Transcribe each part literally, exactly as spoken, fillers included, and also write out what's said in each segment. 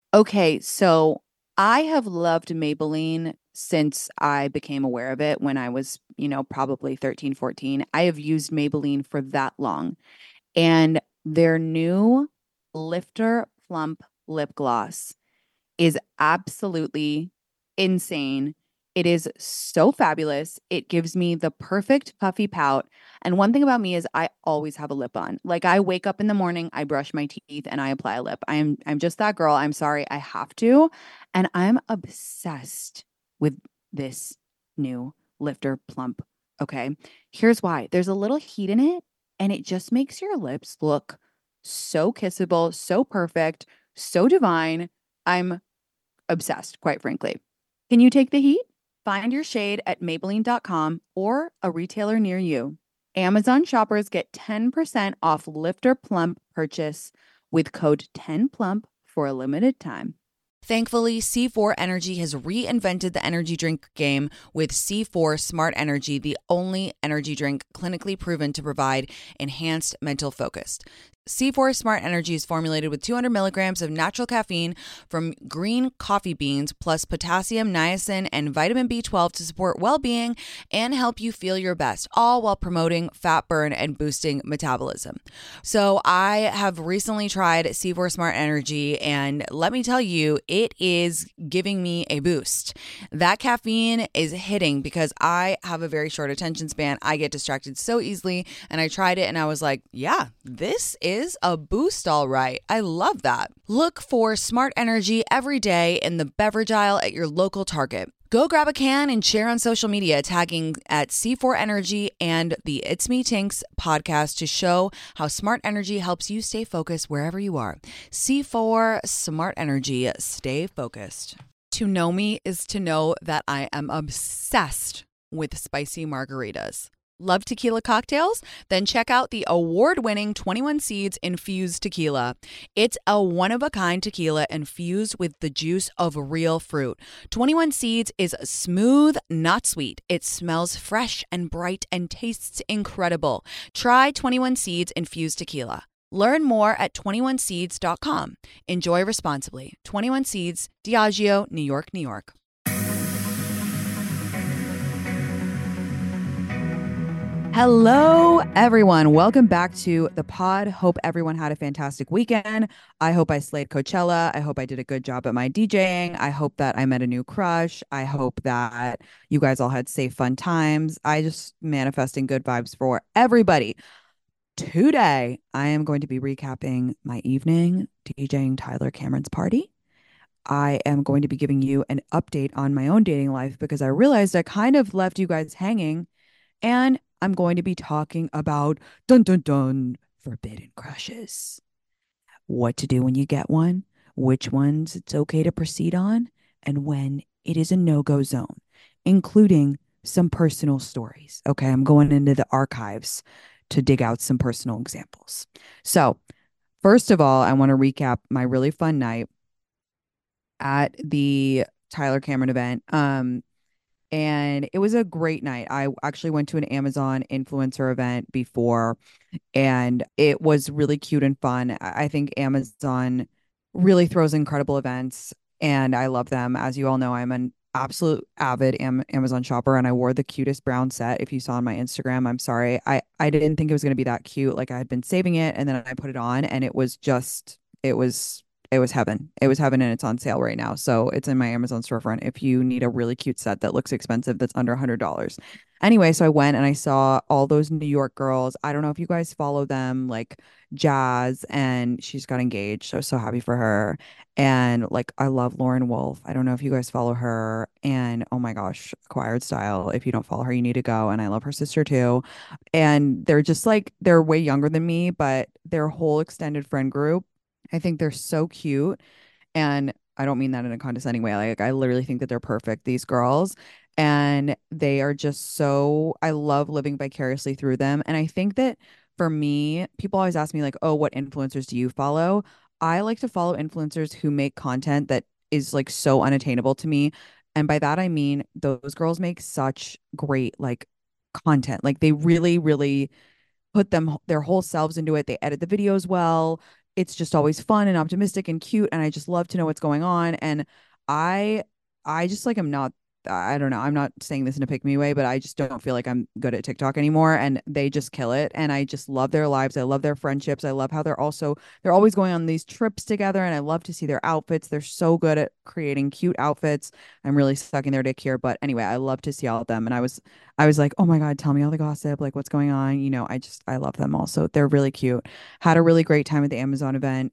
Okay, so I have loved Maybelline since I became aware of it when I was, you know, probably thirteen, fourteen. I have used Maybelline for that long. And their new Lifter Plump lip gloss is absolutely insane. It is so fabulous. It gives me the perfect puffy pout. And one thing about me is I always have a lip on. Like I wake up in the morning, I brush my teeth and I apply a lip. I am I'm just that girl. I'm sorry, I have to. And I'm obsessed with this new Lifter Plump. Okay. Here's why. There's a little heat in it and it just makes your lips look so kissable, so perfect, so divine. I'm obsessed, quite frankly. Can you take the heat? Find your shade at Maybelline dot com or a retailer near you. Amazon shoppers get ten percent off Lifter Plump purchase with code ten plump for a limited time. Thankfully, C four Energy has reinvented the energy drink game with C four Smart Energy, the only energy drink clinically proven to provide enhanced mental focus. C four Smart Energy is formulated with two hundred milligrams of natural caffeine from green coffee beans, plus potassium, niacin, and vitamin B twelve to support well-being and help you feel your best, all while promoting fat burn and boosting metabolism. So I have recently tried C four Smart Energy, and let me tell you, it is giving me a boost. That caffeine is hitting because I have a very short attention span. I get distracted so easily, and I tried it and I was like, yeah, this is is a boost, all right. I love that. Look for Smart Energy every day in the beverage aisle at your local Target. Go grab a can and share on social media, tagging at C four Energy and the It's Me Tinks podcast to show how Smart Energy helps you stay focused wherever you are. C four Smart Energy, stay focused. To know me is to know that I am obsessed with spicy margaritas. Love tequila cocktails? Then check out the award-winning twenty-one Seeds Infused Tequila. It's a one-of-a-kind tequila infused with the juice of real fruit. twenty-one Seeds is smooth, not sweet. It smells fresh and bright and tastes incredible. Try twenty-one Seeds Infused Tequila. Learn more at twenty-one seeds dot com. Enjoy responsibly. twenty-one Seeds, Diageo, New York, New York. Hello, everyone. Welcome back to the pod. Hope everyone had a fantastic weekend. I hope I slayed Coachella. I hope I did a good job at my DJing. I hope that I met a new crush. I hope that you guys all had safe, fun times. I just manifesting good vibes for everybody. Today, I am going to be recapping my evening DJing Tyler Cameron's party. I am going to be giving you an update on my own dating life because I realized I kind of left you guys hanging. And I'm going to be talking about dun dun dun forbidden crushes. What to do when you get one, which ones it's okay to proceed on, and when it is a no-go zone, including some personal stories. Okay, I'm going into the archives to dig out some personal examples. So, first of all, I want to recap my really fun night at the Tyler Cameron event. Um, and it was a great night. I actually went to an Amazon influencer event before, and it was really cute and fun. I I think Amazon really throws incredible events, and I love them. As you all know, I'm an absolute avid Am Amazon shopper, and I wore the cutest brown set. If you saw on my Instagram, I'm sorry. I, I didn't think it was going to be that cute. Like I had been saving it, and then I put it on, and it was just, it was it was heaven. It was heaven and it's on sale right now. So it's in my Amazon storefront if you need a really cute set that looks expensive that's under one hundred dollars. Anyway, so I went and I saw all those New York girls. I don't know if you guys follow them, like Jazz, and she's got engaged. So so happy for her. And like I love Lauren Wolf. I don't know if you guys follow her. And oh my gosh, Acquired Style. If you don't follow her, you need to go. And I love her sister too. And they're just like they're way younger than me, but their whole extended friend group, I think they're so cute. And I don't mean that in a condescending way. Like, I literally think that they're perfect, these girls. And they are just so, I love living vicariously through them. And I think that for me, people always ask me, like, oh, what influencers do you follow? I like to follow influencers who make content that is like so unattainable to me. And by that, I mean, those girls make such great, like, content. Like, they really, really put them their whole selves into it. They edit the videos well. it's just always fun and optimistic and cute, and I just love to know what's going on. And I I just like am not I don't know. I'm not saying this in a pick me way, but I just don't feel like I'm good at TikTok anymore. And they just kill it. And I just love their lives. I love their friendships. I love how they're also, they're always going on these trips together. And I love to see their outfits. They're so good at creating cute outfits. I'm really sucking their dick here. But anyway, I love to see all of them. And I was, I was like, oh my God, tell me all the gossip. Like what's going on? You know, I just, I love them also. They're really cute. Had a really great time at the Amazon event.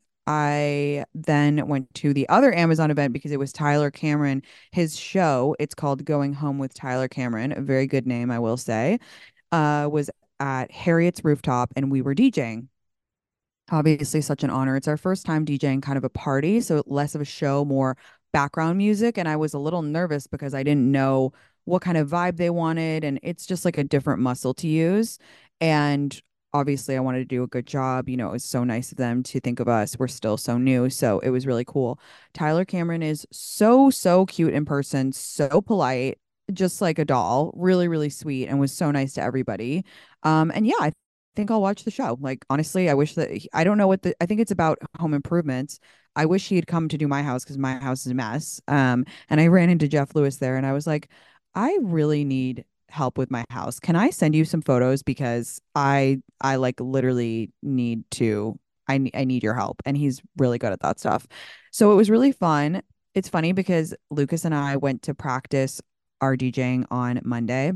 I then went to the other Amazon event because it was Tyler Cameron, his show. It's called Going Home with Tyler Cameron, a very good name, I will say. Uh, was at Harriet's rooftop and we were DJing. Obviously, such an honor. It's our first time DJing kind of a party, so less of a show, more background music. And I was a little nervous because I didn't know what kind of vibe they wanted. And it's just like a different muscle to use. And obviously, I wanted to do a good job. You know, it was so nice of them to think of us. We're still so new. So it was really cool. Tyler Cameron is so, so cute in person, so polite, just like a doll, really, really sweet, and was so nice to everybody. Um, and yeah, I think I'll watch the show. Like honestly, I wish that he- I don't know what the I think it's about home improvements. I wish he had come to do my house because my house is a mess. Um, and I ran into Jeff Lewis there, and I was like, I really need help with my house. Can I send you some photos because I I like literally need to I ne- I need your help, and he's really good at that stuff. So it was really fun. It's funny because Lucas and I went to practice our DJing on Monday.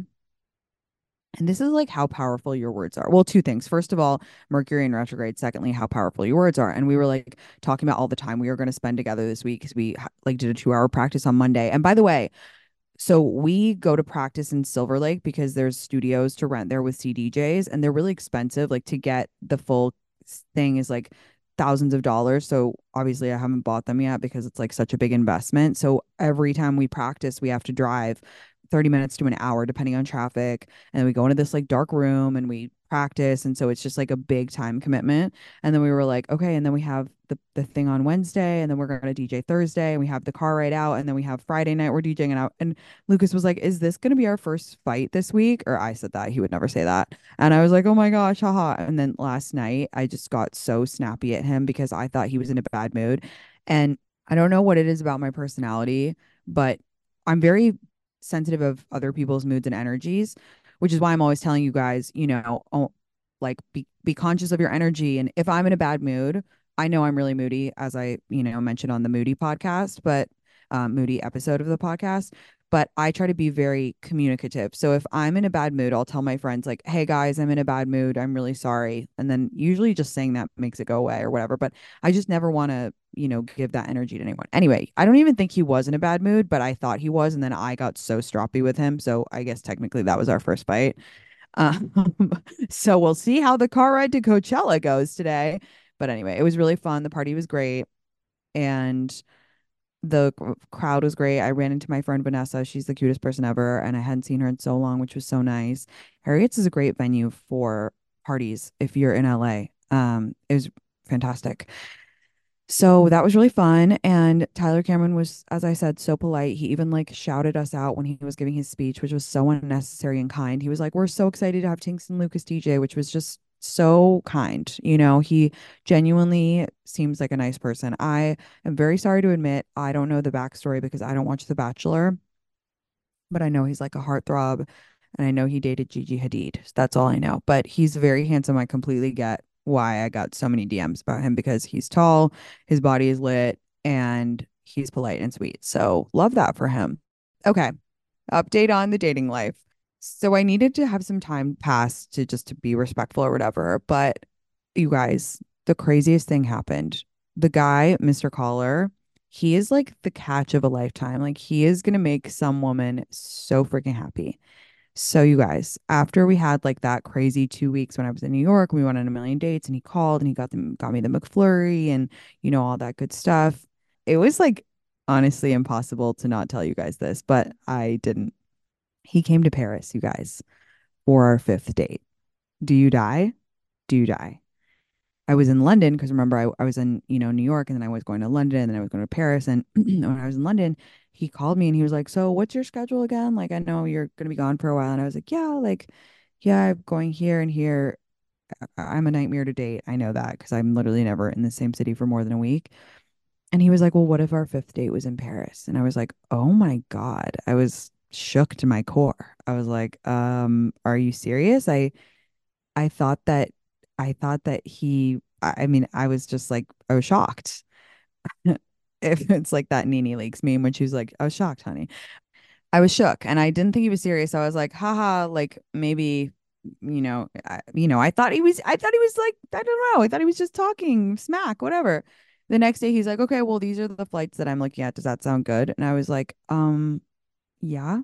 And this is like how powerful your words are. Well, two things. First of all, Mercury in retrograde. Secondly, how powerful your words are. And we were like talking about all the time we were going to spend together this week because we like did a two hour practice on Monday. And by the way, so we go to practice in Silver Lake because there's studios to rent there with C D Js and they're really expensive. Like to get the full thing is like thousands of dollars. So obviously I haven't bought them yet because it's like such a big investment. So every time we practice, we have to drive thirty minutes to an hour depending on traffic. And then we go into this like dark room and we practice. And so it's just like a big time commitment. And then we were like, okay, and then we have the, the thing on Wednesday, and then we're gonna D J Thursday, and we have the car ride out, and then we have Friday night we're DJing and out. And Lucas was like, is this gonna be our first fight this week? Or I said that, he would never say that. And I was like, oh my gosh, haha. And then last night I just got so snappy at him because I thought he was in a bad mood. And I don't know what it is about my personality, but I'm very sensitive of other people's moods and energies, which is why I'm always telling you guys, you know, oh, like be be conscious of your energy. And if I'm in a bad mood, I know I'm really moody, as I, you know, mentioned on the Moody podcast, but um, Moody episode of the podcast. But I try to be very communicative. So if I'm in a bad mood, I'll tell my friends, like, hey guys, I'm in a bad mood. I'm really sorry. And then usually just saying that makes it go away or whatever. But I just never want to, you know, give that energy to anyone. Anyway, I don't even think he was in a bad mood, but I thought he was. And then I got so stroppy with him. So I guess technically that was our first fight. Um, so we'll see how the car ride to Coachella goes today. But anyway, it was really fun. The party was great. And the c- crowd was great. I ran into my friend Vanessa. She's the cutest person ever. And I hadn't seen her in so long, which was so nice. Harriet's is a great venue for parties if you're in L A. Um, it was fantastic. So that was really fun. And Tyler Cameron was, as I said, so polite. He even like shouted us out when he was giving his speech, which was so unnecessary and kind. He was like, we're so excited to have Tinks and Lucas D J, which was just so kind. You know, he genuinely seems like a nice person. I am very sorry to admit, I don't know the backstory because I don't watch The Bachelor, but I know he's like a heartthrob and I know he dated Gigi Hadid. That's all I know. But he's very handsome. I completely get why I got so many D Ms about him because he's tall, his body is lit, and he's polite and sweet. So love that for him. Okay. Update on the dating life. So I needed to have some time pass to just to be respectful or whatever. But you guys, the craziest thing happened. The guy, Mister Caller, he is like the catch of a lifetime. Like he is gonna make some woman so freaking happy. So you guys, after we had like that crazy two weeks when I was in New York, we went on a million dates and he called and he got them got me the McFlurry and you know all that good stuff. It was like honestly impossible to not tell you guys this, but I didn't. He came to Paris, you guys, for our fifth date. Do you die? Do you die? I was in London because remember I, I was in, you know, New York and then I was going to London and then I was going to Paris. And when I was in London, he called me and he was like, so what's your schedule again? Like, I know you're going to be gone for a while. And I was like, yeah, like, yeah, I'm going here and here. I- I'm a nightmare to date. I know that because I'm literally never in the same city for more than a week. And he was like, well, what if our fifth date was in Paris? And I was like, oh my God. I was shook to my core. I was like, um, are you serious? I I thought that I thought that he I I mean, I was just like, I was shocked. If it's like that Nene Leakes meme when she was like, I was shocked, honey. I was shook and I didn't think he was serious. I was like, haha, like maybe, you know, I, you know, I thought he was, I thought he was like, I don't know. I thought he was just talking smack, whatever. The next day he's like, okay, well, these are the flights that I'm looking at. Does that sound good? And I was like, um, yeah.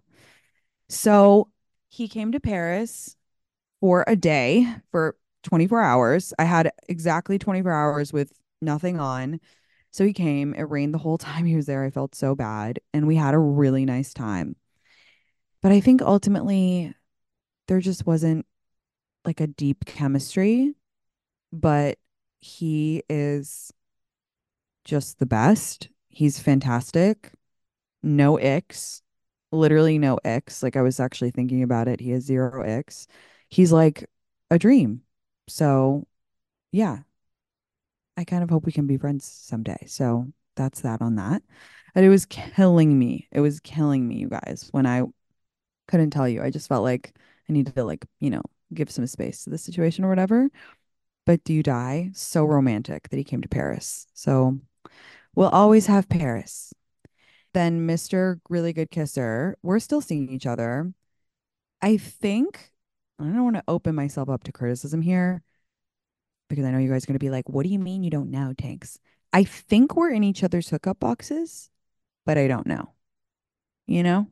So he came to Paris for a day for twenty-four hours. I had exactly twenty-four hours with nothing on. So he came. It rained the whole time he was there. I felt so bad. And we had a really nice time. But I think ultimately there just wasn't like a deep chemistry, but he is just the best. He's fantastic. No icks. Literally no icks. Like I was actually thinking about it. He has zero icks. He's like a dream. So, yeah, I kind of hope we can be friends someday. So, that's that on that. And it was killing me. It was killing me, you guys, when I couldn't tell you. I just felt like I needed to like, you know, give some space to the situation or whatever. But do you die? So romantic that he came to Paris. So we'll always have Paris. Then mister Really Good Kisser, we're still seeing each other. I think I don't want to open myself up to criticism here because I know you guys are going to be like, what do you mean you don't know, Tanks? I think we're in each other's hookup boxes, but I don't know. You know?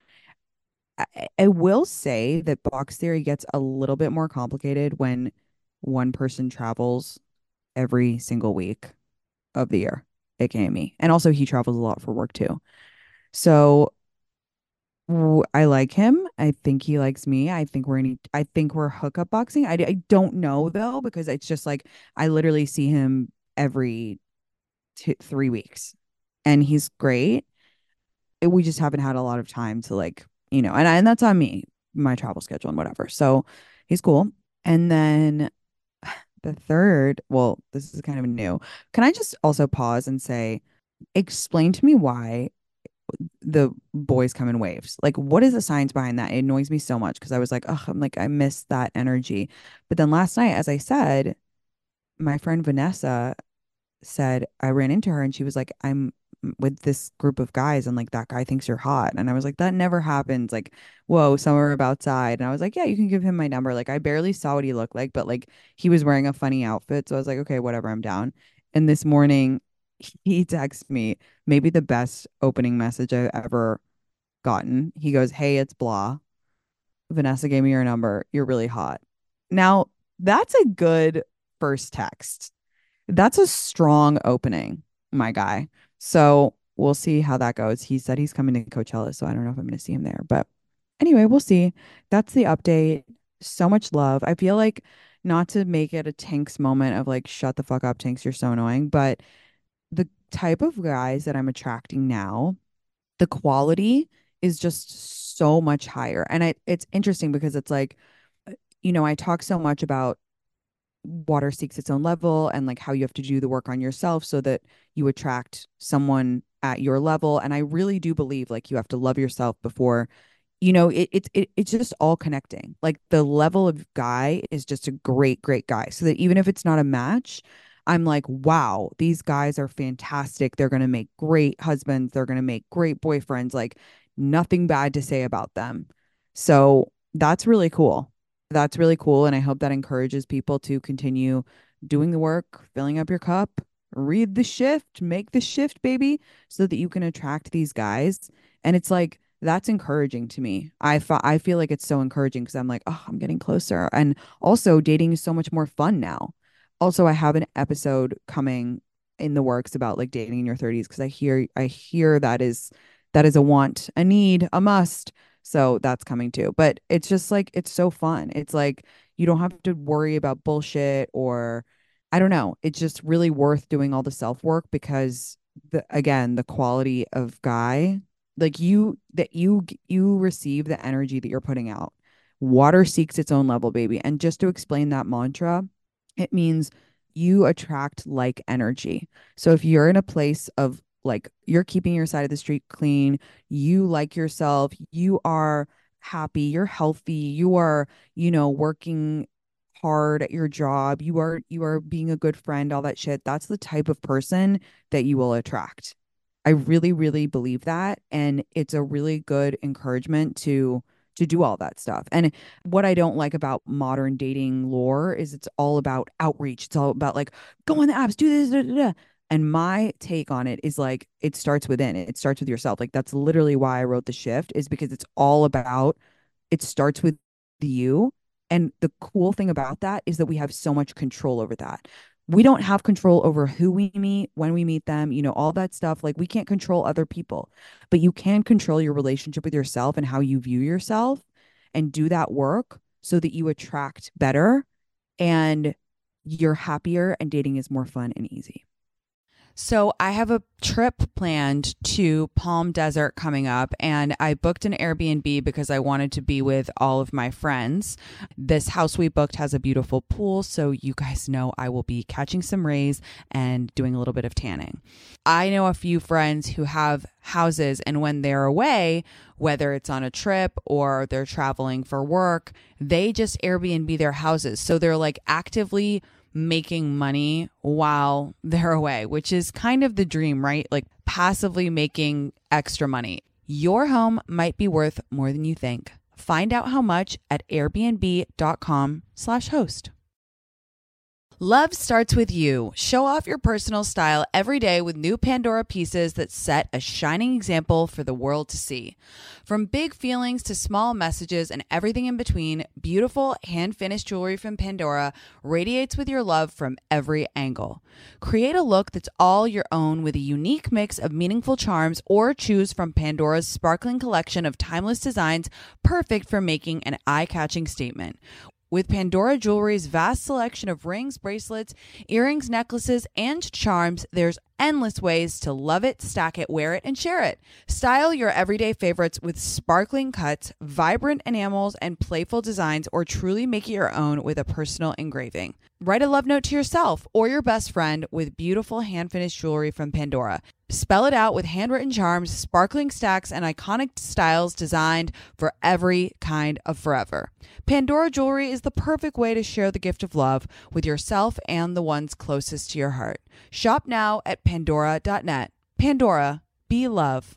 I, I will say that box theory gets a little bit more complicated when one person travels every single week of the year, aka me. And also he travels a lot for work too. So w- I like him. I think he likes me. I think we're any I think we're hookup boxing. I, I don't know though, because it's just like I literally see him every two, three weeks and he's great. It- we just haven't had a lot of time to like, you know, and, I, and that's on me, my travel schedule and whatever. So he's cool. And then the third, well, this is kind of new. Can I just also pause and say, explain to me why the boys come in waves? Like, what is the science behind that? It annoys me so much because I was like, oh, I'm like, I miss that energy. But then last night, as I said, my friend Vanessa said I ran into her and she was like, I'm with this group of guys and like that guy thinks you're hot. And I was like, that never happens. Like, whoa, somewhere outside. And I was like, yeah, you can give him my number. Like, I barely saw what he looked like, but like he was wearing a funny outfit. So I was like, okay, whatever, I'm down. And this morning he texts me maybe the best opening message I've ever gotten. He goes, hey, it's blah. Vanessa gave me your number. You're really hot. Now, that's a good first text. That's a strong opening, my guy. So we'll see how that goes. He said he's coming to Coachella, so I don't know if I'm going to see him there. But anyway, we'll see. That's the update. So much love. I feel like not to make it a Tanks moment of like, shut the fuck up, Tanks, you're so annoying. But the type of guys that I'm attracting now, the quality is just so much higher. And I, it's interesting because it's like, you know, I talk so much about water seeks its own level and like how you have to do the work on yourself so that you attract someone at your level. And I really do believe like you have to love yourself before, you know, it, it, it it's just all connecting. Like the level of guy is just a great, great guy. So that even if it's not a match, I'm like, wow, these guys are fantastic. They're going to make great husbands. They're going to make great boyfriends. Like nothing bad to say about them. So that's really cool. That's really cool. And I hope that encourages people to continue doing the work, filling up your cup, read the shift, make the shift, baby, so that you can attract these guys. And it's like, that's encouraging to me. I, f- I feel like it's so encouraging because I'm like, oh, I'm getting closer. And also, dating is so much more fun now. Also, I have an episode coming in the works about like dating in your thirties because I hear I hear that is that is a want, a need, a must. So that's coming too. But it's just like it's so fun. It's like you don't have to worry about bullshit or I don't know. It's just really worth doing all the self work because the again, the quality of guy, like you that you you receive the energy that you're putting out Water seeks its own level, baby. And just to explain that mantra, it means you attract like energy. So if you're in a place of like you're keeping your side of the street clean, you like yourself, you are happy, you're healthy, you are, you know, working hard at your job, you are you are being a good friend, all that shit. That's the type of person that you will attract. I really, really believe that. And it's a really good encouragement to to do all that stuff. And what I don't like about modern dating lore is it's all about outreach. It's all about like go on the apps, do this, da, da, da. And my take on it is like it starts within. It starts with yourself. Like that's literally why I wrote The Shift, is because it's all about it starts with you. And the cool thing about that is that we have so much control over that. We don't have control over who we meet, when we meet them, you know, all that stuff. Like we can't control other people, but you can control your relationship with yourself and how you view yourself and do that work so that you attract better and you're happier and dating is more fun and easy. So I have a trip planned to Palm Desert coming up, and I booked an Airbnb because I wanted to be with all of my friends. This house we booked has a beautiful pool, so you guys know I will be catching some rays and doing a little bit of tanning. I know a few friends who have houses, and when they're away, whether it's on a trip or they're traveling for work, they just Airbnb their houses. So they're like actively making money while they're away, which is kind of the dream, right? Like passively making extra money. Your home might be worth more than you think. Find out how much at airbnb.com slash host. Love starts with you. Show off your personal style every day with new Pandora pieces that set a shining example for the world to see. From big feelings to small messages and everything in between, beautiful hand-finished jewelry from Pandora radiates with your love from every angle. Create a look that's all your own with a unique mix of meaningful charms, or choose from Pandora's sparkling collection of timeless designs perfect for making an eye-catching statement. With Pandora Jewelry's vast selection of rings, bracelets, earrings, necklaces, and charms, there's endless ways to love it, stack it, wear it, and share it. Style your everyday favorites with sparkling cuts, vibrant enamels, and playful designs, or truly make it your own with a personal engraving. Write a love note to yourself or your best friend with beautiful hand-finished jewelry from Pandora. Spell it out with handwritten charms, sparkling stacks, and iconic styles designed for every kind of forever. Pandora Jewelry is the perfect way to share the gift of love with yourself and the ones closest to your heart. Shop now at pandora dot net. Pandora, be love.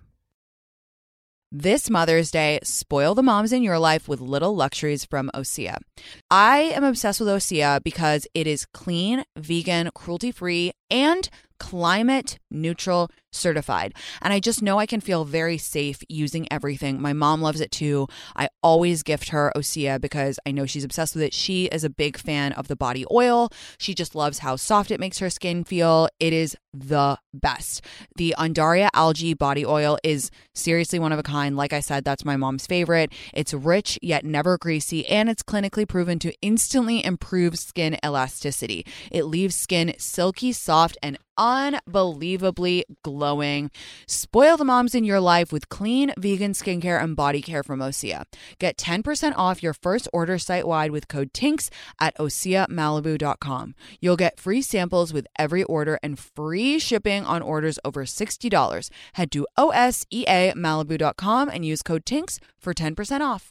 This Mother's Day, spoil the moms in your life with little luxuries from Osea. I am obsessed with Osea because it is clean, vegan, cruelty-free, and climate neutral certified. And I just know I can feel very safe using everything. My mom loves it too. I always gift her Osea because I know she's obsessed with it. She is a big fan of the body oil. She just loves how soft it makes her skin feel. It is the best. The Undaria algae body oil is seriously one of a kind. Like I said, that's my mom's favorite. It's rich yet never greasy, and it's clinically proven to instantly improve skin elasticity. It leaves skin silky, soft, and unbelievably glowing. Spoil the moms in your life with clean vegan skincare and body care from Osea. Get ten percent off your first order site-wide with code TINKS at osea malibu dot com. You'll get free samples with every order and free shipping on orders over sixty dollars. Head to osea malibu dot com and use code TINKS for ten percent off.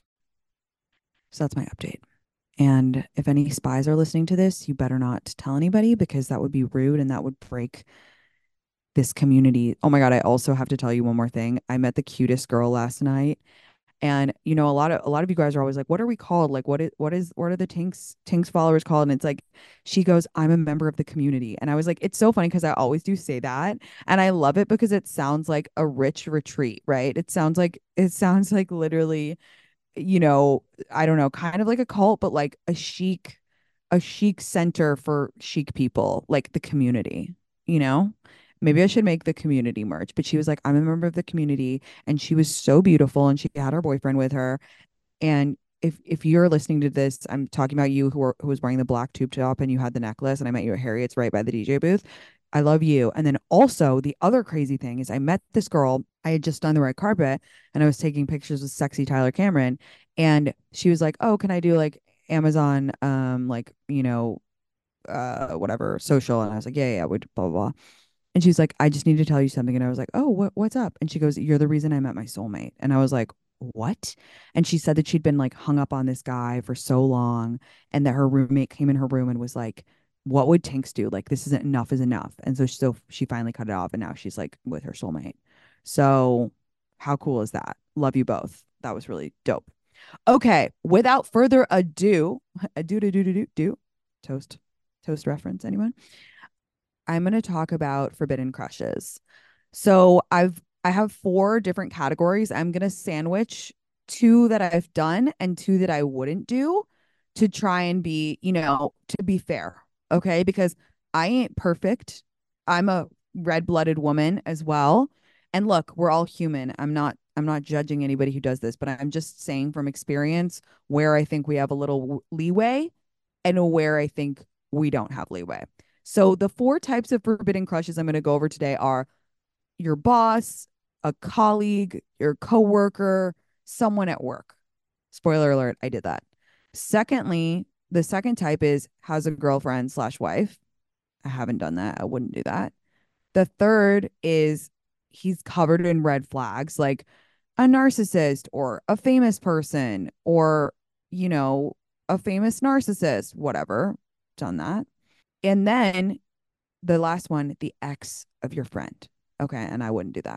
So that's my update. And if any spies are listening to this, you better not tell anybody, because that would be rude and that would break this community. Oh my God, I also have to tell you one more thing. I met the cutest girl last night. And you know, a lot of a lot of you guys are always like, what are we called? Like, what is what is what are the Tinks Tinks followers called? And it's like, she goes, I'm a member of the community. And I was like, it's so funny because I always do say that. And I love it because it sounds like a rich retreat, right? It sounds like it sounds like literally, you know, I don't know, kind of like a cult, but like a chic, a chic center for chic people, like the community, you know? Maybe I should make the community merch. But she was like, I'm a member of the community. And she was so beautiful. And she had her boyfriend with her. And if if you're listening to this, I'm talking about you who, were, who was wearing the black tube top and you had the necklace, and I met you at Harriet's right by the D J booth. I love you. And then also the other crazy thing is I met this girl I had just done the red carpet and I was taking pictures with sexy Tyler Cameron. And she was like, oh, can I do like Amazon, um, like, you know, uh, whatever, social? And I was like, yeah, yeah, yeah, would blah, blah, blah. And she's like, I just need to tell you something. And I was like, oh, what, what's up? And she goes, you're the reason I met my soulmate. And I was like, what? And she said that she'd been like hung up on this guy for so long and that her roommate came in her room and was like, what would Tinks do? Like, this isn't enough is enough. And so, so she finally cut it off and now she's like with her soulmate. So how cool is that? Love you both. That was really dope. Okay. Without further ado, ado, do, do, do, do, do, toast, toast reference, anyone? I'm going to talk about forbidden crushes. So I've I have four different categories. I'm going to sandwich two that I've done and two that I wouldn't do to try and be, you know, to be fair. Okay? Because I ain't perfect. I'm a red-blooded woman as well. And look, we're all human. I'm not I'm not judging anybody who does this, but I'm just saying from experience where I think we have a little leeway and where I think we don't have leeway. So the four types of forbidden crushes I'm going to go over today are your boss, a colleague, your coworker, someone at work. Spoiler alert, I did that. Secondly, the second type is has a girlfriend slash wife. I haven't done that. I wouldn't do that. The third is he's covered in red flags, like a narcissist or a famous person or, you know, a famous narcissist, whatever. Done that. And then the last one, the ex of your friend. Okay. And I wouldn't do that.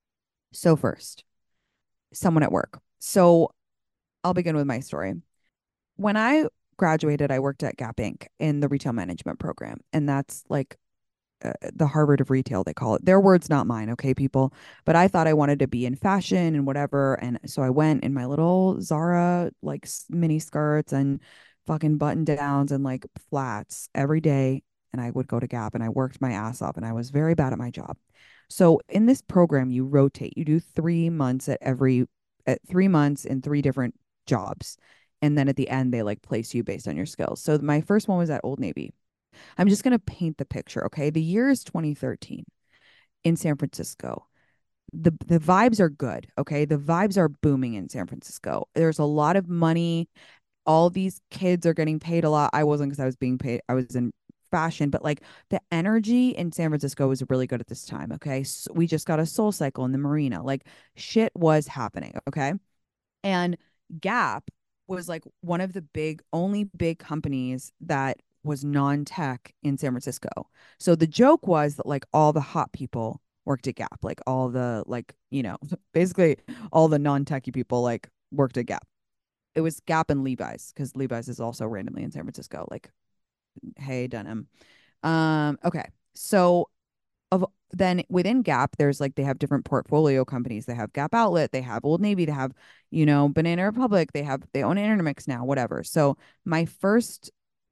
So, first, someone at work. So, I'll begin with my story. When I graduated, I worked at Gap Inc in the retail management program. And that's like uh, the Harvard of retail, they call it. Their words, not mine. Okay, people. But I thought I wanted to be in fashion and whatever. And so I went in my little Zara, like mini skirts and fucking button downs and like flats every day. And I would go to Gap and I worked my ass off and I was very bad at my job. So in this program, you rotate. You do three months at every, at three months in three different jobs. And then at the end, they like place you based on your skills. So my first one was at Old Navy. I'm just going to paint the picture, okay? The year is twenty thirteen in San Francisco. The the vibes are good, okay? The vibes are booming in San Francisco. There's a lot of money. All these kids are getting paid a lot. I wasn't because I was being paid. I was in fashion, but like the energy in San Francisco was really good at this time, okay? So we just got a Soul Cycle in the marina. Like shit was happening, okay? And Gap was like one of the big, only big companies that was non-tech in San Francisco. So the joke was that like all the hot people worked at Gap, like all the like, you know, basically all the non-techy people like worked at Gap. It was Gap and Levi's because Levi's is also randomly in San Francisco. Like, hey, denim. Um, okay. So of then within Gap, there's like they have different portfolio companies. They have Gap Outlet, they have Old Navy, they have, you know, Banana Republic, they have they own Intermix now, whatever. So my first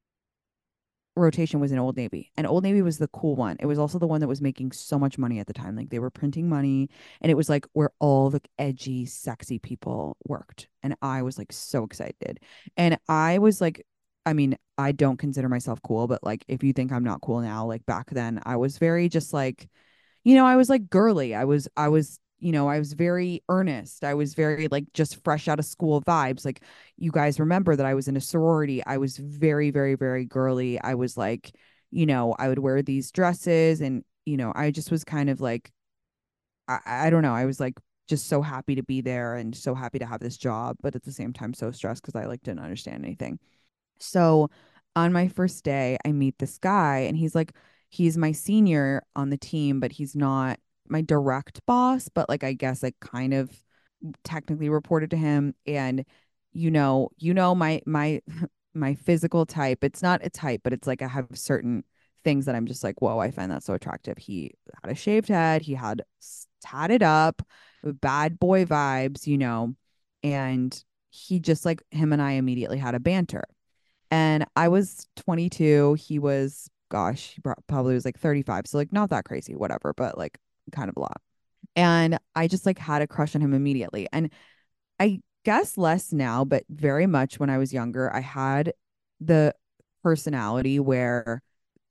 rotation was in Old Navy, and Old Navy was the cool one. It was also the one that was making so much money at the time. Like they were printing money, and it was like where all the edgy, sexy people worked. And I was like so excited. And I was like, I mean, I don't consider myself cool, but like if you think I'm not cool now, like back then I was very just like you know, I was like girly. I was, I was, you know, I was very earnest. I was very like just fresh out of school vibes. Like you guys remember that I was in a sorority. I was very, very, very girly. I was like, you know, I would wear these dresses and, you know, I just was kind of like, I, I don't know. I was like just so happy to be there and so happy to have this job, but at the same time so stressed because I like didn't understand anything. So on my first day, I meet this guy and he's like, he's my senior on the team, but he's not my direct boss, but like I guess I kind of technically reported to him. And you know, you know, my my my physical type, it's not a type, but it's like I have certain things that I'm just like, whoa, I find that so attractive. He had a shaved head, he had tatted up, bad boy vibes, you know, and he just like him and I immediately had a banter. And I was twenty-two. He was, gosh, he probably was like thirty-five. So, like, not that crazy, whatever, but like kind of a lot. And I just like had a crush on him immediately. And I guess less now, but very much when I was younger, I had the personality where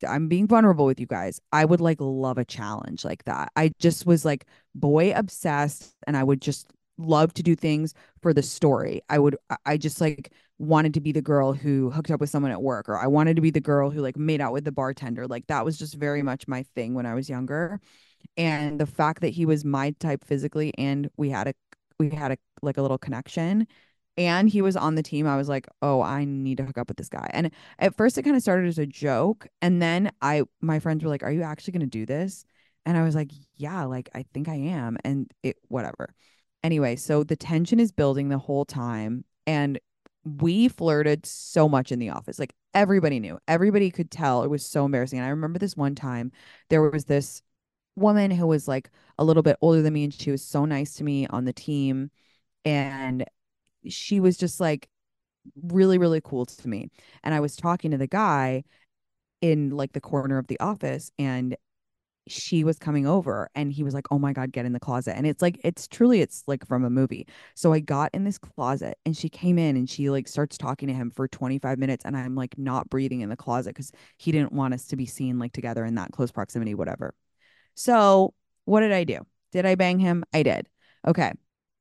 I'm being vulnerable with you guys. I would like love a challenge like that. I just was like boy obsessed and I would just love to do things for the story. I would, I just like wanted to be the girl who hooked up with someone at work, or I wanted to be the girl who like made out with the bartender. Like that was just very much my thing when I was younger. And the fact that he was my type physically and we had a, we had a like a little connection and he was on the team, I was like, oh, I need to hook up with this guy. And at first it kind of started as a joke. And then I, my friends were like, are you actually going to do this? And I was like, yeah, like, I think I am. And it, whatever. Anyway, so the tension is building the whole time. And we flirted so much in the office. Like everybody knew, everybody could tell. It was so embarrassing. And I remember this one time there was this woman who was like a little bit older than me and she was so nice to me on the team. And she was just like really, really cool to me. And I was talking to the guy in like the corner of the office and she was coming over and he was like, oh my God, get in the closet. And it's like, it's truly, it's like from a movie. So I got in this closet and she came in and she like starts talking to him for twenty-five minutes. And I'm like not breathing in the closet because he didn't want us to be seen like together in that close proximity, whatever. So what did I do? Did I bang him? I did. Okay.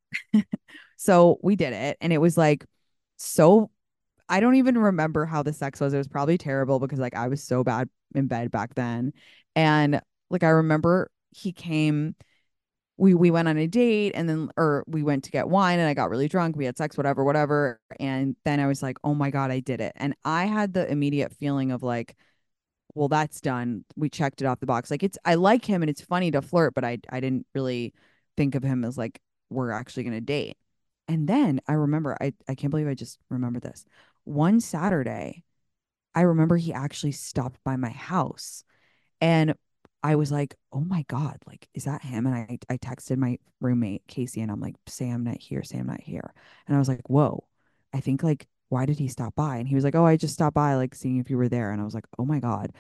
So we did it. And it was like, so I don't even remember how the sex was. It was probably terrible because like I was so bad in bed back then. And like I remember he came, we we went on a date and then or we went to get wine and I got really drunk. We had sex, whatever, whatever. And then I was like, oh my God, I did it. And I had the immediate feeling of like, well, that's done. We checked it off the box. Like it's I like him and it's funny to flirt, but I I didn't really think of him as like we're actually gonna date. And then I remember, I, I can't believe I just remembered this. One Saturday, I remember he actually stopped by my house and I was like, oh my God, like, is that him? And I, I texted my roommate, Casey, and I'm like, say I'm not here, say I'm not here. And I was like, whoa, I think like, why did he stop by? And he was like, oh, I just stopped by, like, seeing if you were there. And I was like, oh my God.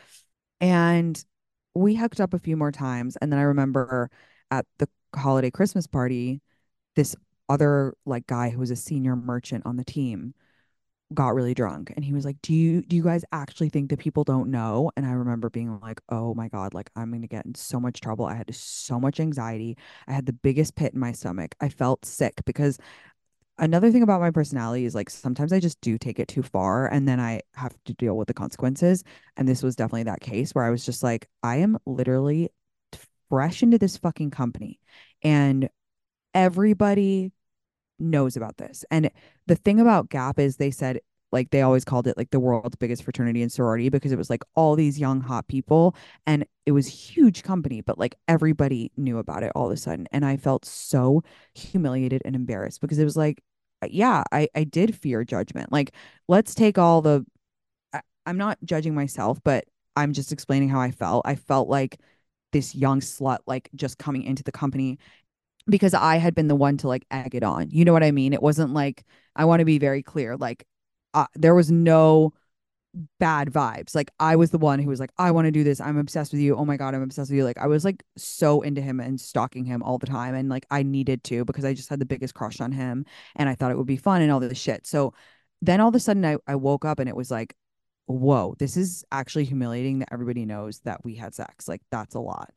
And we hooked up a few more times. And then I remember at the holiday Christmas party, this other like guy who was a senior merchant on the team got really drunk and he was like, do you do you guys actually think that people don't know? And I remember being like, oh my God, like I'm gonna get in so much trouble. I had so much anxiety. I had the biggest pit in my stomach. I felt sick because another thing about my personality is like sometimes I just do take it too far and then I have to deal with the consequences. And this was definitely that case where I was just like, I am literally fresh into this fucking company and everybody knows about this. And the thing about Gap is they said like they always called it like the world's biggest fraternity and sorority because it was like all these young hot people and it was huge company, but like everybody knew about it all of a sudden. And I felt so humiliated and embarrassed because it was like, yeah, I, I did fear judgment. Like, let's take all the, I, I'm not judging myself, but I'm just explaining how I felt. I felt like this young slut, like just coming into the company because I had been the one to like egg it on. You know what I mean? It wasn't like, I want to be very clear. Like, uh, there was no bad vibes. Like, I was the one who was like, I want to do this. I'm obsessed with you. Oh my God, I'm obsessed with you. Like, I was like so into him and stalking him all the time. And like, I needed to because I just had the biggest crush on him and I thought it would be fun and all this shit. So then all of a sudden I, I woke up and it was like, whoa, this is actually humiliating that everybody knows that we had sex. Like, that's a lot.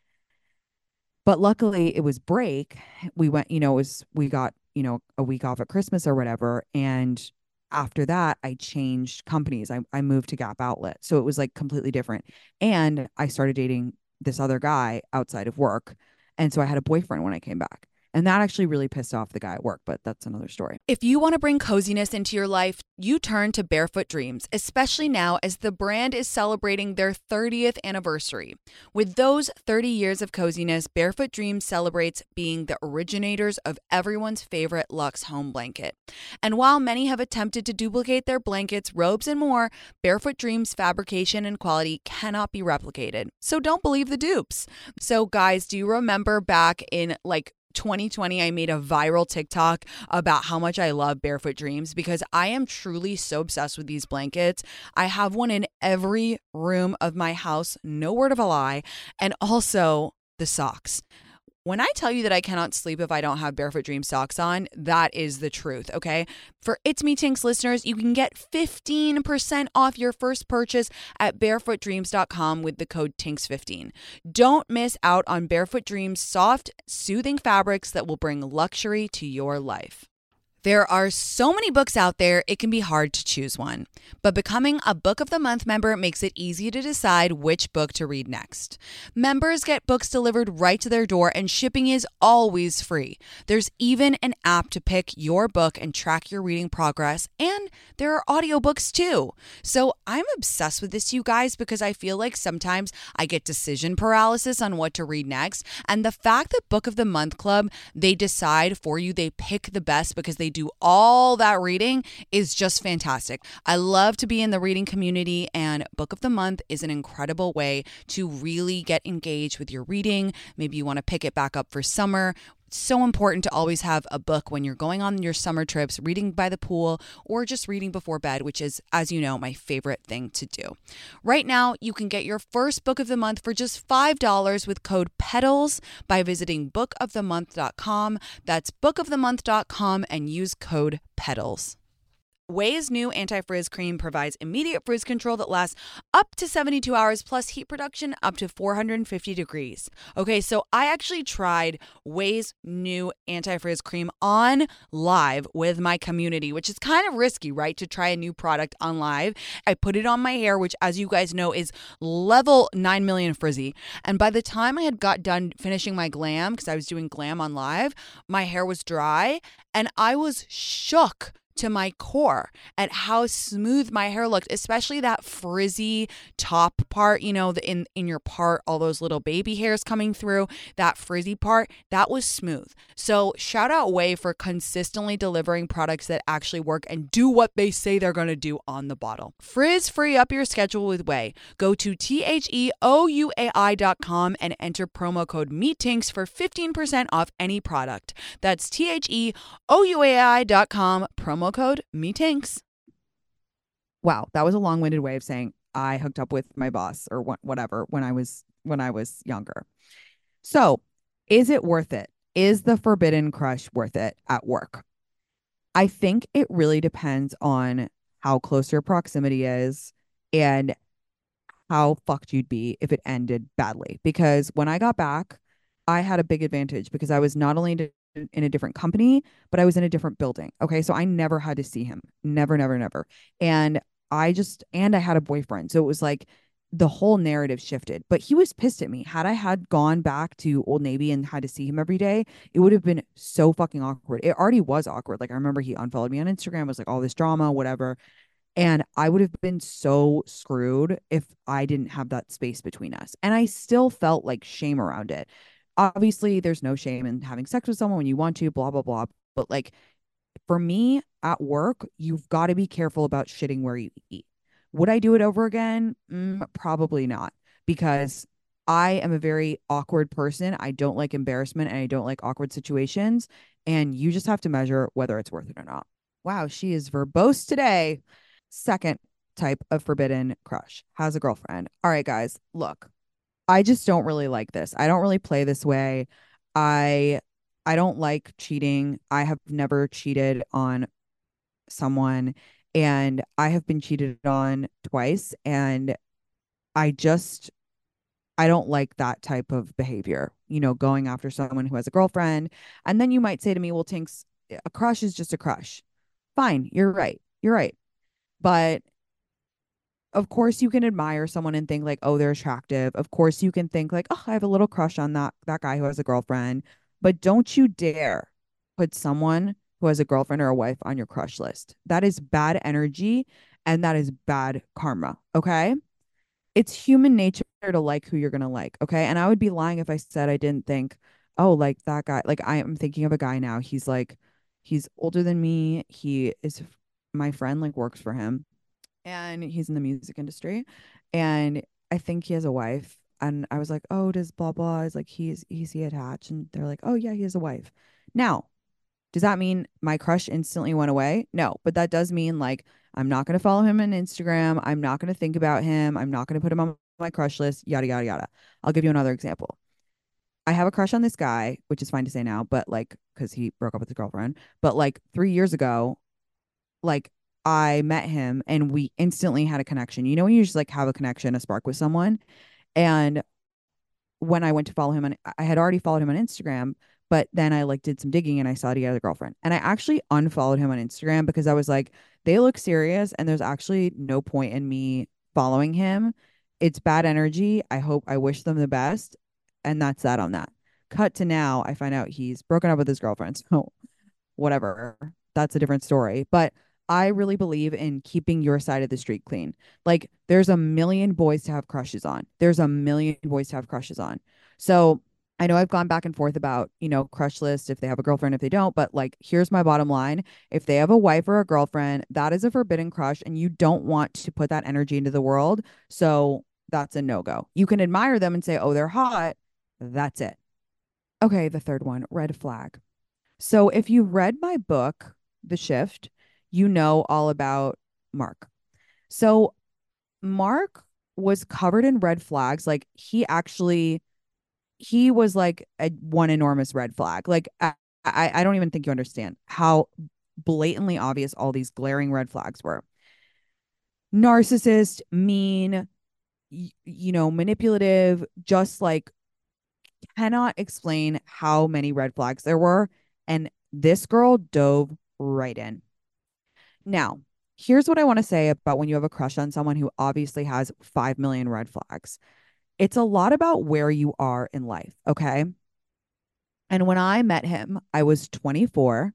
But luckily it was break. We went, you know, it was we got, you know, a week off at Christmas or whatever. And after that, I changed companies. I, I moved to Gap Outlet. So it was like completely different. And I started dating this other guy outside of work. And so I had a boyfriend when I came back. And that actually really pissed off the guy at work, but that's another story. If you want to bring coziness into your life, you turn to Barefoot Dreams, especially now as the brand is celebrating their thirtieth anniversary. With those thirty years of coziness, Barefoot Dreams celebrates being the originators of everyone's favorite luxe home blanket. And while many have attempted to duplicate their blankets, robes, and more, Barefoot Dreams fabrication and quality cannot be replicated. So don't believe the dupes. So guys, do you remember back in like twenty twenty, I made a viral TikTok about how much I love Barefoot Dreams because I am truly so obsessed with these blankets. I have one in every room of my house, no word of a lie, and also the socks. When I tell you that I cannot sleep if I don't have Barefoot Dreams socks on, that is the truth, okay? For It's Me Tinks listeners, you can get fifteen percent off your first purchase at barefoot dreams dot com with the code tinks fifteen. Don't miss out on Barefoot Dreams soft, soothing fabrics that will bring luxury to your life. There are so many books out there, it can be hard to choose one. But becoming a Book of the Month member makes it easy to decide which book to read next. Members get books delivered right to their door, and shipping is always free. There's even an app to pick your book and track your reading progress, and there are audiobooks too. So I'm obsessed with this, you guys, because I feel like sometimes I get decision paralysis on what to read next. And the fact that Book of the Month Club, they decide for you, they pick the best because they do all that reading is just fantastic. I love to be in the reading community, and Book of the Month is an incredible way to really get engaged with your reading. Maybe you want to pick it back up for summer. It's so important to always have a book when you're going on your summer trips, reading by the pool, or just reading before bed, which is, as you know, my favorite thing to do. Right now, you can get your first book of the month for just five dollars with code PETALS by visiting book of the month dot com. That's book of the month dot com and use code PETALS. Ouai's new anti-frizz cream provides immediate frizz control that lasts up to seventy-two hours plus heat production up to four hundred fifty degrees. Okay, so I actually tried Ouai's new anti-frizz cream on live with my community, which is kind of risky, right? To try a new product on live. I put it on my hair, which, as you guys know, is level nine million frizzy. And by the time I had got done finishing my glam, because I was doing glam on live, my hair was dry and I was shook to my core at how smooth my hair looked, especially that frizzy top part, you know, the, in, in your part, all those little baby hairs coming through, that frizzy part, that was smooth. So shout out Ouai for consistently delivering products that actually work and do what they say they're going to do on the bottle. Frizz free up your schedule with Ouai. Go to T H E O U A I dot com and enter promo code MEETINKS for fifteen percent off any product. That's T H E O U A I dot com, promo code MEETINKS. Wow, that was a long-winded way of saying I hooked up with my boss or wh- whatever when I was when I was younger. So, is it worth it? Is the forbidden crush worth it at work? I think it really depends on how close your proximity is and how fucked you'd be if it ended badly. Because when I got back, I had a big advantage because I was not only in in a different company, but I was in a different building. Okay. So I never had to see him. Never, never, never. And I just, and I had a boyfriend. So it was like the whole narrative shifted. But he was pissed at me. Had I had gone back to Old Navy and had to see him every day, it would have been so fucking awkward. It already was awkward. Like I remember he unfollowed me on Instagram, was like all this drama, whatever. And I would have been so screwed if I didn't have that space between us. And I still felt like shame around it. Obviously, there's no shame in having sex with someone when you want to, blah, blah, blah. But like for me at work, you've got to be careful about shitting where you eat. Would I do it over again? Mm, probably not, because I am a very awkward person. I don't like embarrassment and I don't like awkward situations. And you just have to measure whether it's worth it or not. Wow, she is verbose today. Second type of forbidden crush, has a girlfriend. All right, guys, look. I just don't really like this. I don't really play this way. I I don't like cheating. I have never cheated on someone, and I have been cheated on twice, and I just I don't like that type of behavior. You know, going after someone who has a girlfriend. And then you might say to me, "Well, Tinks, a crush is just a crush." Fine, you're right. You're right. But of course you can admire someone and think like, oh, they're attractive. Of course you can think like, oh, I have a little crush on that that guy who has a girlfriend. But don't you dare put someone who has a girlfriend or a wife on your crush list. That is bad energy and that is bad karma. Okay. It's human nature to like who you're gonna like. Okay. And I would be lying if I said I didn't think, oh, like that guy. Like I am thinking of a guy now. He's like, he's older than me. He is my friend, like works for him and he's in the music industry, and I think he has a wife. And I was like, oh, does blah blah is like he's he's he attached? And they're like, oh yeah, he has a wife. Now, does that mean my crush instantly went away? No, but that does mean like I'm not going to follow him on Instagram. I'm not going to think about him. I'm not going to put him on my crush list. Yada yada yada. I'll give you another example. I have a crush on this guy, which is fine to say now, but like, because he broke up with his girlfriend. But like three years ago, like I met him and we instantly had a connection. You know, when you just like have a connection, a spark with someone. And when I went to follow him on, I had already followed him on Instagram, but then I like did some digging and I saw he had a girlfriend. And I actually unfollowed him on Instagram because I was like, they look serious and there's actually no point in me following him. It's bad energy. I hope I wish them the best. And that's that on that. Cut to now, I find out he's broken up with his girlfriend. So whatever. That's a different story. But I really believe in keeping your side of the street clean. Like there's a million boys to have crushes on. There's a million boys to have crushes on. So I know I've gone back and forth about, you know, crush list if they have a girlfriend, if they don't, but like here's my bottom line. If they have a wife or a girlfriend, that is a forbidden crush and you don't want to put that energy into the world. So that's a no-go. You can admire them and say, oh, they're hot. That's it. Okay, the third one, red flag. So if you read my book, The Shift, you know all about Mark. So Mark was covered in red flags. Like he actually, he was like a one enormous red flag. Like I, I, I don't even think you understand how blatantly obvious all these glaring red flags were. Narcissist, mean, y- you know, manipulative, just like cannot explain how many red flags there were. And this girl dove right in. Now, here's what I want to say about when you have a crush on someone who obviously has five million red flags. It's a lot about where you are in life. Okay. And when I met him, I was twenty-four.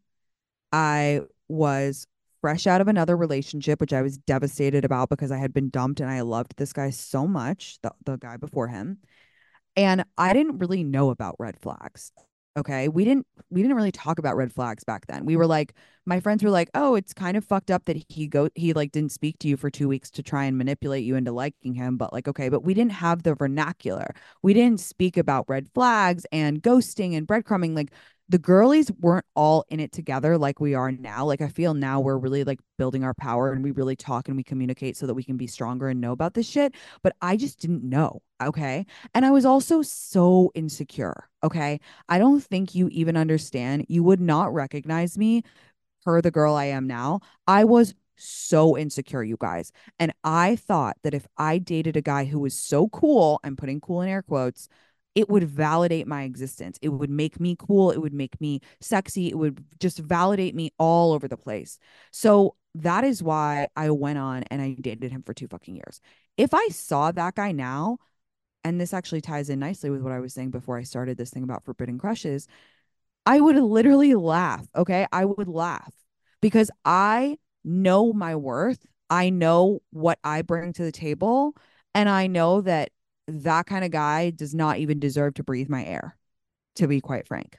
I was fresh out of another relationship, which I was devastated about because I had been dumped and I loved this guy so much, the, the guy before him. And I didn't really know about red flags. Okay. We didn't we didn't really talk about red flags back then. We were like, my friends were like, oh, it's kind of fucked up that he go he like didn't speak to you for two weeks to try and manipulate you into liking him. But like, okay, but we didn't have the vernacular. We didn't speak about red flags and ghosting and breadcrumbing. Like the girlies weren't all in it together like we are now. Like I feel now we're really like building our power and we really talk and we communicate so that we can be stronger and know about this shit. But I just didn't know. Okay. And I was also so insecure. Okay. I don't think you even understand. You would not recognize me per the girl I am now. I was so insecure, you guys. And I thought that if I dated a guy who was so cool, I'm putting cool in air quotes, it would validate my existence. It would make me cool. It would make me sexy. It would just validate me all over the place. So that is why I went on and I dated him for two fucking years. If I saw that guy now, and this actually ties in nicely with what I was saying before I started this thing about forbidden crushes, I would literally laugh. Okay. I would laugh because I know my worth. I know what I bring to the table. And I know that that kind of guy does not even deserve to breathe my air, to be quite frank.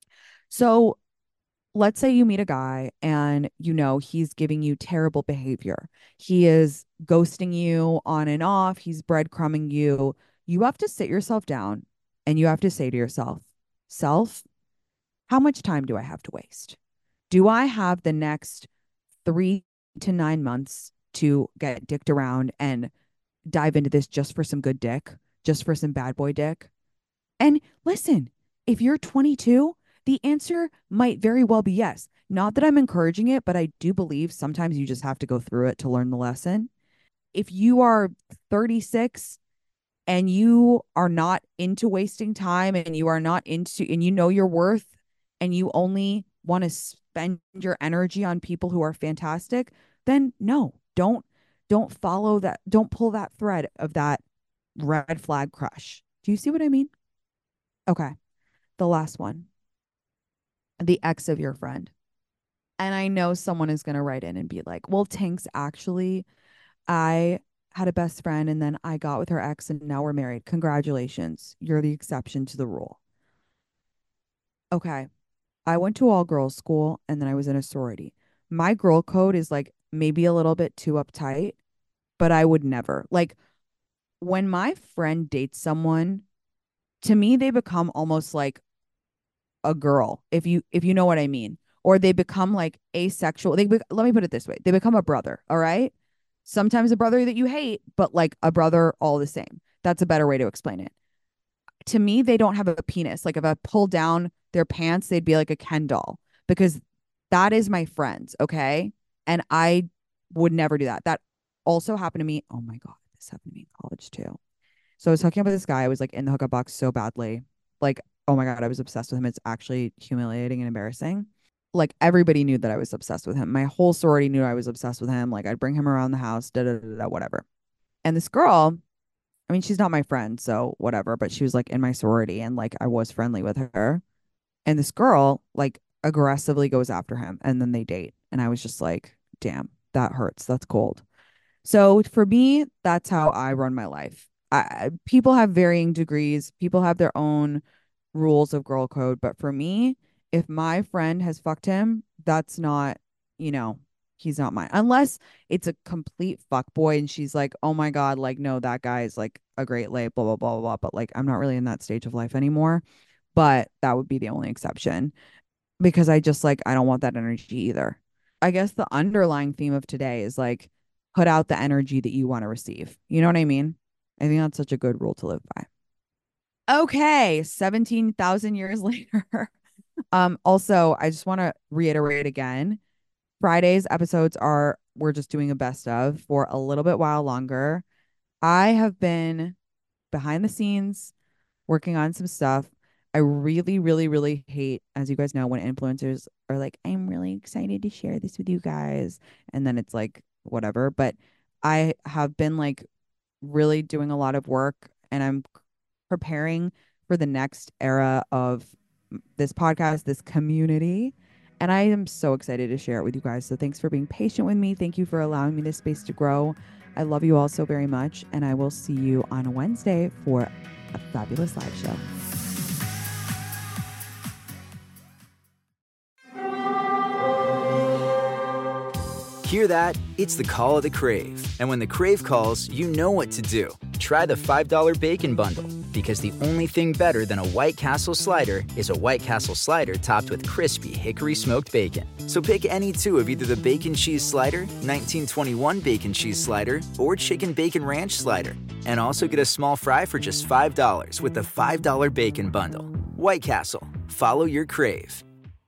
So let's say you meet a guy and you know he's giving you terrible behavior. He is ghosting you on and off. He's breadcrumbing you. You have to sit yourself down and you have to say to yourself, self, how much time do I have to waste? Do I have the next three to nine months to get dicked around and dive into this just for some good dick, just for some bad boy dick? And listen, if you're twenty-two, the answer might very well be yes. Not that I'm encouraging it, but I do believe sometimes you just have to go through it to learn the lesson. If you are thirty-six and you are not into wasting time and you are not into, and you know your worth and you only want to spend your energy on people who are fantastic, then no, don't, don't follow that. Don't pull that thread of that red flag crush. Do you see what I mean? Okay. The last one, the ex of your friend. And I know someone is going to write in and be like, well, Tanks, actually, I had a best friend and then I got with her ex and now we're married. Congratulations. You're the exception to the rule. Okay. I went to all girls school and then I was in a sorority. My girl code is like maybe a little bit too uptight, but I would never. Like when my friend dates someone, to me they become almost like a girl, if you if you know what I mean. Or they become like asexual. They be- let me put it this way. They become a brother, all right? Sometimes a brother that you hate, but like a brother all the same. That's a better way to explain it. to me, they don't have a penis. Like if I pull down their pants, they'd be like a Ken doll because that is my friends. Okay. And I would never do that. That also happened to me. Oh my God. This happened to me in college too. So I was hooking up with this guy. I was like in the hookup box so badly. Like, oh my God, I was obsessed with him. It's actually humiliating and embarrassing. Like everybody knew that I was obsessed with him. My whole sorority knew I was obsessed with him. Like I'd bring him around the house, da da da da, whatever. And this girl, I mean, she's not my friend, so whatever, but she was like in my sorority and like I was friendly with her. And this girl like aggressively goes after him and then they date. And I was just like, damn, that hurts. That's cold. So for me, that's how I run my life. I, people have varying degrees, people have their own rules of girl code. But for me, if my friend has fucked him, that's not, you know, he's not mine. Unless it's a complete fuck boy and she's like, oh my God, like, no, that guy is like a great lay, blah, blah, blah, blah, blah. But like, I'm not really in that stage of life anymore. But that would be the only exception because I just like, I don't want that energy either. I guess the underlying theme of today is like, put out the energy that you want to receive. You know what I mean? I think that's such a good rule to live by. Okay, seventeen thousand years later. um also, I just want to reiterate again, Friday's episodes are we're just doing a best of for a little bit while longer. I have been behind the scenes working on some stuff. I really, really, really hate, as you guys know, when influencers are like, I'm really excited to share this with you guys. And then it's like, whatever. But I have been like really doing a lot of work and I'm preparing for the next era of this podcast, this community. And I am so excited to share it with you guys. So thanks for being patient with me. Thank you for allowing me this space to grow. I love you all so very much. And I will see you on Wednesday for a fabulous live show. Hear that? It's the call of the Crave. And when the Crave calls, you know what to do. Try the five dollar Bacon Bundle, because the only thing better than a White Castle slider is a White Castle slider topped with crispy hickory smoked bacon. So pick any two of either the Bacon Cheese Slider, nineteen twenty-one Bacon Cheese Slider, or Chicken Bacon Ranch Slider. And also get a small fry for just five dollars with the five dollar Bacon Bundle. White Castle. Follow your Crave.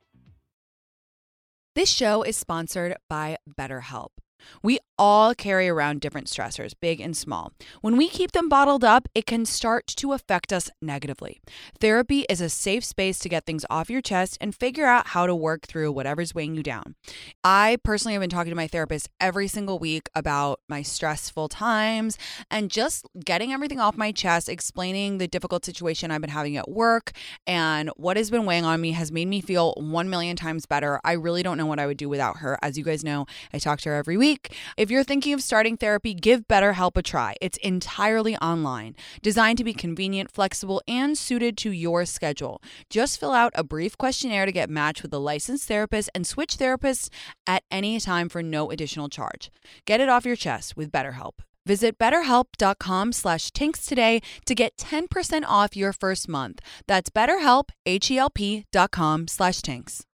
This show is sponsored by BetterHelp. We all carry around different stressors, big and small. When we keep them bottled up, it can start to affect us negatively. Therapy is a safe space to get things off your chest and figure out how to work through whatever's weighing you down. I personally have been talking to my therapist every single week about my stressful times and just getting everything off my chest, explaining the difficult situation I've been having at work and what has been weighing on me has made me feel one million times better. I really don't know what I would do without her. As you guys know, I talk to her every week. If you're thinking of starting therapy, give BetterHelp a try. It's entirely online, designed to be convenient, flexible, and suited to your schedule. Just fill out a brief questionnaire to get matched with a licensed therapist and switch therapists at any time for no additional charge. Get it off your chest with BetterHelp. Visit betterhelp.com slash tinks today to get ten percent off your first month. That's betterhelp, H E L P dot com slash tinks.